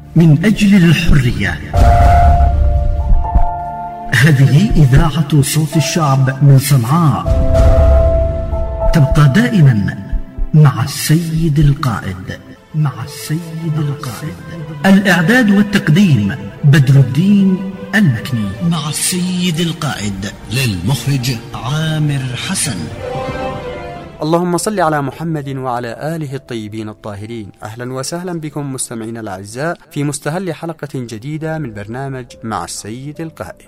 من أجل الحرية. هذه إذاعة صوت الشعب من صنعاء، تبقى دائما مع السيد القائد. الإعداد والتقديم بدر الدين المكني، مع السيد القائد للمخرج عامر حسن. اللهم صل على محمد وعلى آله الطيبين الطاهرين. أهلا وسهلا بكم مستمعينا الأعزاء في مستهل حلقة جديدة من برنامج مع السيد القائد.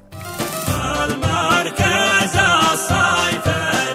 المركز الصيف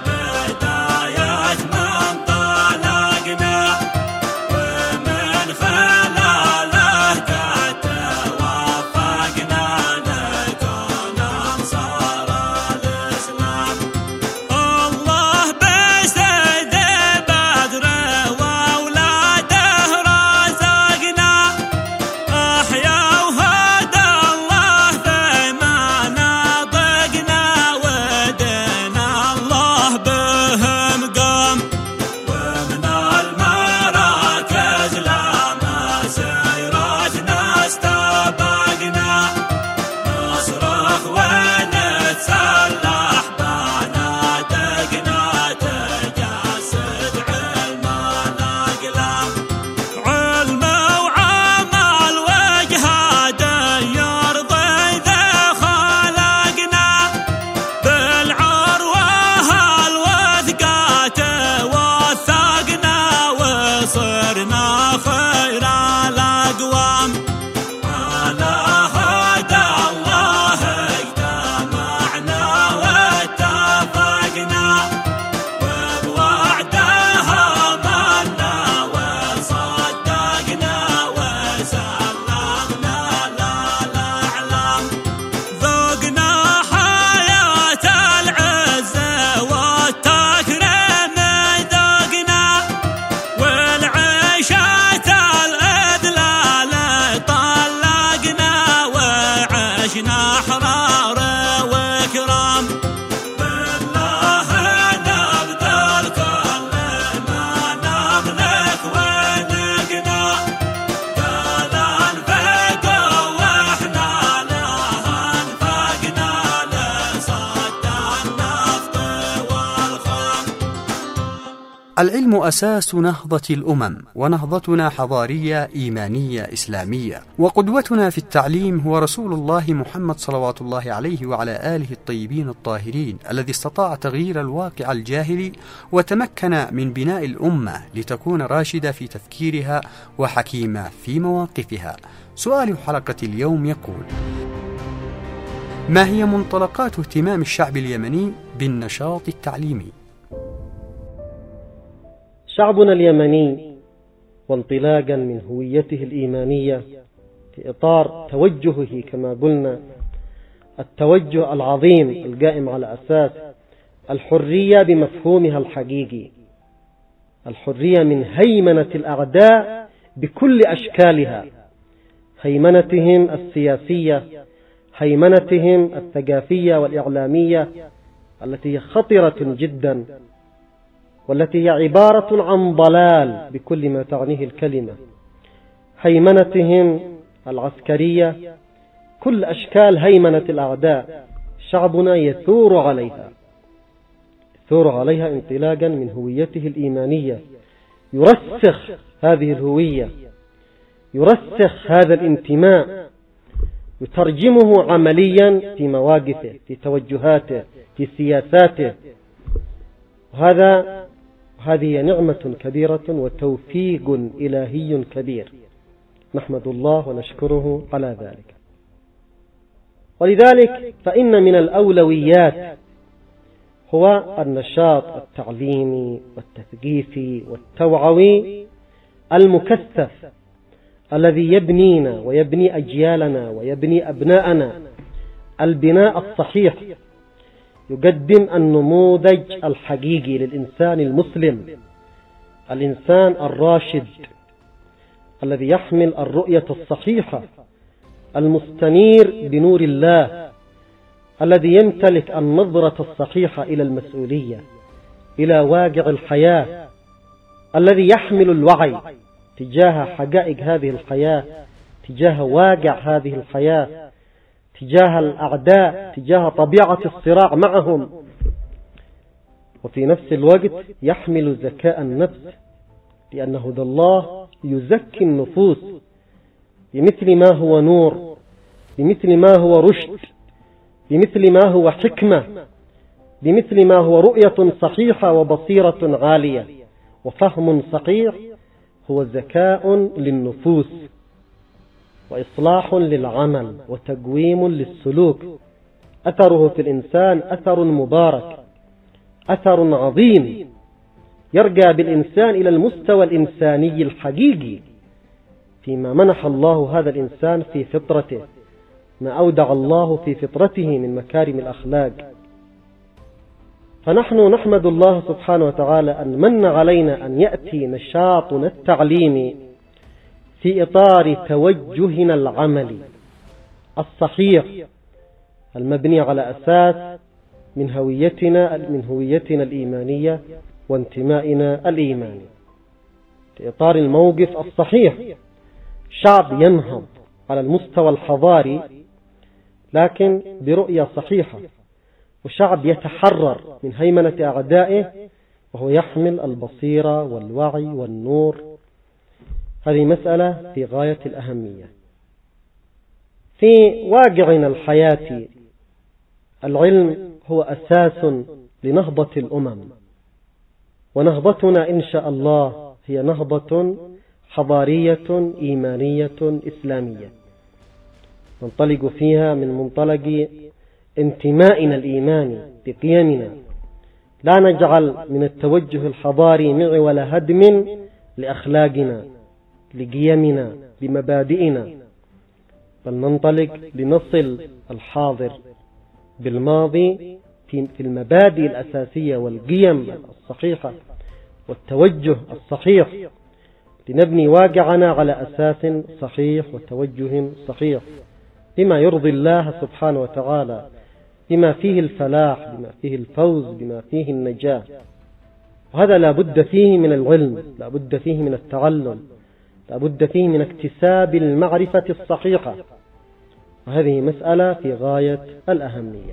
بداية من طلقنا، ومن خلاله قد توفقنا نكون أنصار الإسلام. الله بسيد بدر وأولاده رزقنا، أحيا وهدى الله في مناطقنا، ودنا الله بهم قام. ومن المراكز لما سيرتنا استبقنا، نصرخ ونتسلح بنادقنا، تجسد علم الأقلام. علم وعمل وجهاد يرضي ذا خلقنا، بالعروة الوثقات وثقنا، وصرنا خير الأقوام. على هدى الله اجتمعنا واتفقنا، وبوعدها آمنا وصدقنا، وسلمنا للأعلام. ذقنا حياة العزة والتكريم ذقنا، والعيشة الإذلال طلقنا، وعشنا أحرار وكرام. بالله نبذل كل ما نملك ونقنا، قال انفق واحنا لها انفقنا، لصد النفط والخام. العلم أساس نهضة الأمم، ونهضتنا حضارية إيمانية إسلامية، وقدوتنا في التعليم هو رسول الله محمد صلوات الله عليه وعلى آله الطيبين الطاهرين، الذي استطاع تغيير الواقع الجاهلي وتمكن من بناء الأمة لتكون راشدة في تفكيرها وحكيمة في مواقفها. سؤال حلقة اليوم يقول: ما هي منطلقات اهتمام الشعب اليمني بالنشاط التعليمي؟ شعبنا اليمني، وانطلاقا من هويته الإيمانية في إطار توجهه كما قلنا التوجه العظيم القائم على أساس الحرية بمفهومها الحقيقي، الحرية من هيمنة الأعداء بكل أشكالها، هيمنتهم السياسية، هيمنتهم الثقافية والإعلامية التي هي خطرة جدا، والتي هي عبارة عن ضلال بكل ما تعنيه الكلمة، هيمنتهم العسكرية، كل أشكال هيمنة الأعداء شعبنا يثور عليها انطلاقا من هويته الإيمانية، يرسخ هذه الهوية، يرسخ هذا الانتماء، يترجمه عمليا في مواقفه، في توجهاته، في سياساته. هذه نعمة كبيرة وتوفيق إلهي كبير، نحمد الله ونشكره على ذلك. ولذلك فإن من الأولويات هو النشاط التعليمي والتثقيفي والتوعوي المكثف، الذي يبنينا ويبني أجيالنا ويبني أبناءنا البناء الصحيح، يقدم النموذج الحقيقي للإنسان المسلم، الإنسان الراشد الذي يحمل الرؤية الصحيحة، المستنير بنور الله، الذي يمتلك النظرة الصحيحة إلى المسؤولية، إلى واقع الحياة، الذي يحمل الوعي تجاه حقائق هذه الحياة، تجاه واقع هذه الحياة، تجاه الأعداء، تجاه طبيعة الصراع معهم، وفي نفس الوقت يحمل ذكاء النفس، لأن هدى الله يزكي النفوس بمثل ما هو نور، بمثل ما هو رشد، بمثل ما هو حكمة، بمثل ما هو رؤية صحيحة وبصيرة عالية وفهم صحيح. هو ذكاء للنفوس وإصلاح للعمل وتقويم للسلوك. أثره في الإنسان أثر مبارك، أثر عظيم يرجع بالإنسان إلى المستوى الإنساني الحقيقي فيما منح الله هذا الإنسان في فطرته، ما أودع الله في فطرته من مكارم الأخلاق. فنحن نحمد الله سبحانه وتعالى أن من علينا أن يأتي نشاطنا التعليمي في إطار توجهنا العملي الصحيح المبني على أساس من هويتنا الإيمانية وانتمائنا الإيماني، في إطار الموقف الصحيح. شعب ينهض على المستوى الحضاري لكن برؤية صحيحة، وشعب يتحرر من هيمنة أعدائه وهو يحمل البصيرة والوعي والنور. هذه مسألة في غاية الأهمية. في واقعنا الحياتي العلم هو أساس لنهضة الأمم، ونهضتنا إن شاء الله هي نهضة حضارية إيمانية إسلامية ننطلق فيها من منطلق انتمائنا الإيماني بقيمنا، لا نجعل من التوجه الحضاري معول هدم لأخلاقنا لقيمنا بمبادئنا، بل ننطلق لنصل الحاضر بالماضي في المبادئ الأساسية والقيم الصحيحة والتوجه الصحيح، لنبني واقعنا على أساس صحيح وتوجه صحيح بما يرضي الله سبحانه وتعالى، بما فيه الفلاح، بما فيه الفوز، بما فيه النجاة. وهذا لا بد فيه من العلم، لا بد فيه من التعلم، لا بد فيه من اكتساب المعرفة الصحيحة، وهذه مسألة في غاية الأهمية.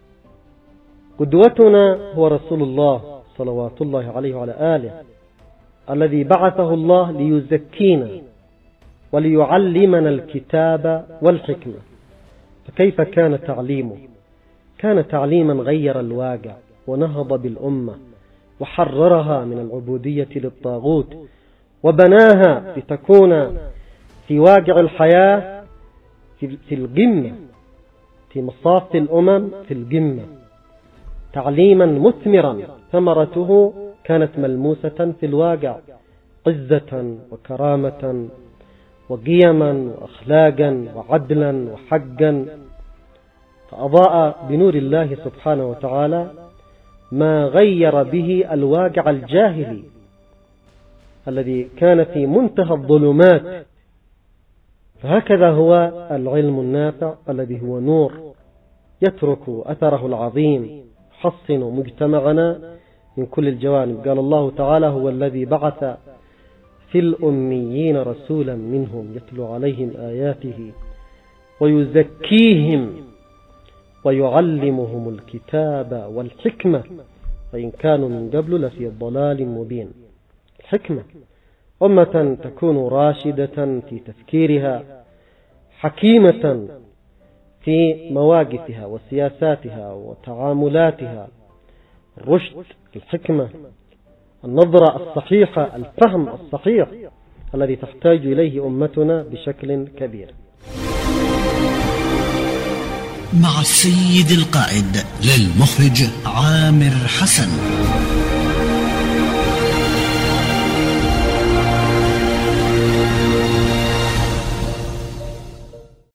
قدوتنا هو رسول الله صلوات الله عليه وعلى آله، الذي بعثه الله ليزكينا وليعلمنا الكتاب والحكمة. فكيف كان تعليمه؟ كان تعليما غير الواقع ونهض بالأمة وحررها من العبودية للطاغوت وبناها لتكون في واقع الحياة في القمة، في مصاف الأمم في القمة، تعليما مثمرا ثمرته كانت ملموسة في الواقع، عزة وكرامة وقيما وأخلاقا وعدلا وحقا. فأضاء بنور الله سبحانه وتعالى ما غير به الواقع الجاهلي الذي كان في منتهى الظلمات. فهكذا هو العلم النافع الذي هو نور يترك أثره العظيم، يحصن مجتمعنا من كل الجوانب. قال الله تعالى: هو الذي بعث في الأميين رسولا منهم يتلو عليهم آياته ويزكيهم ويعلمهم الكتاب والحكمة وإن كانوا من قبل لفي ضلال مبين. الحكمة أمة تكون راشدة في تفكيرها، حكيمة في مواقفها وسياساتها وتعاملاتها، الرشد، الحكمة، النظرة الصحيحة، الفهم الصحيح الذي تحتاج إليه أمتنا بشكل كبير. مع السيد القائد للمخرج عامر حسن.